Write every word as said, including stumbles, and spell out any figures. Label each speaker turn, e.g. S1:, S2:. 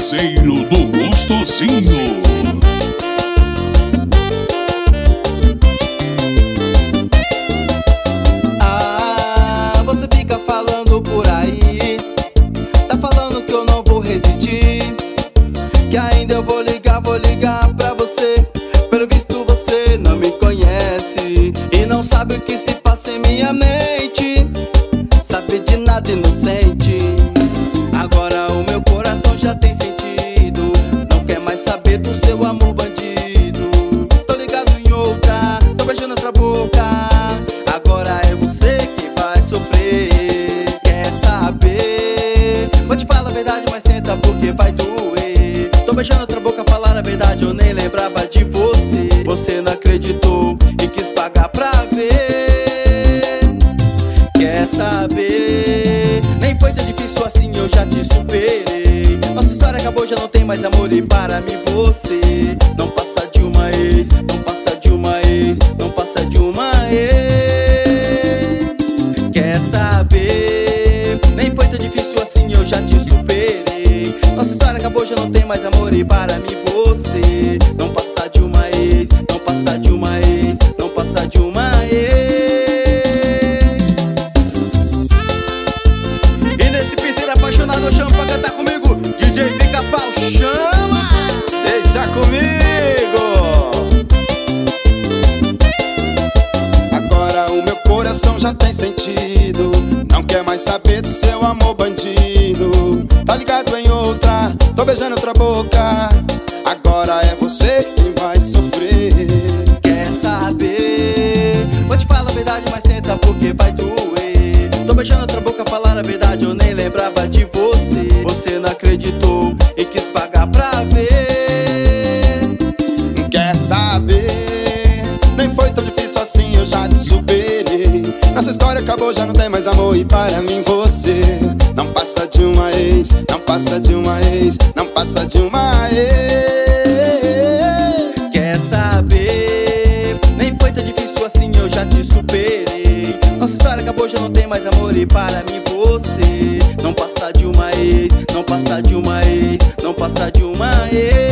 S1: parceiro do Gostosinho.
S2: Ah, você fica falando por aí, tá falando que eu não vou resistir, que ainda eu vou ligar, vou ligar pra você. Pelo visto você não me conhece e não sabe o que se passa em minha mente. Sabe de nada, inocente. Agora o meu coração já tem sentido, não quer mais saber do seu amor bandido. Tô ligado em outra, tô beijando outra boca. Agora é você que vai sofrer. Quer saber? Vou te falar a verdade, mas senta porque vai doer. Tô beijando outra boca, falar a verdade, eu nem lembrava de você. Você não acreditou e quis pagar pra ver. Quer saber? Nem foi tão difícil assim, eu já te superei. Nossa história acabou, já não tem mais amor e para mim você não passa de uma ex, não passa de uma ex, não passa de uma ex. Quer saber? Nem foi tão difícil assim, eu já te superei. Nossa história acabou, já não tem mais amor e para mim você não passa de uma ex, não passa de uma ex, não passa de uma ex. Apaixonado, eu chamo pra cantar comigo. D J Fica Pau, chama!
S3: Deixa comigo. Agora o meu coração já tem sentido, não quer mais saber do seu amor bandido. Tá ligado em outra, tô beijando outra boca. Agora é você quem vai sofrer.
S2: Quer saber? Vou te falar a verdade, mas senta porque vai doer. Tô beijando outra boca, falar a verdade, eu nem lembrava de você. Você não acreditou e quis pagar pra ver.
S3: Quer saber? Nem foi tão difícil assim, eu já te superei. Nossa história acabou, já não tem mais amor e para mim você não passa de uma ex, não passa de uma ex, não passa de uma ex.
S2: Quer saber? Nem foi tão difícil assim, eu já te superei. Nossa história acabou, já não tem mais amor e para mim você não passa de uma ex, não passa de uma ex, não passa de uma ex.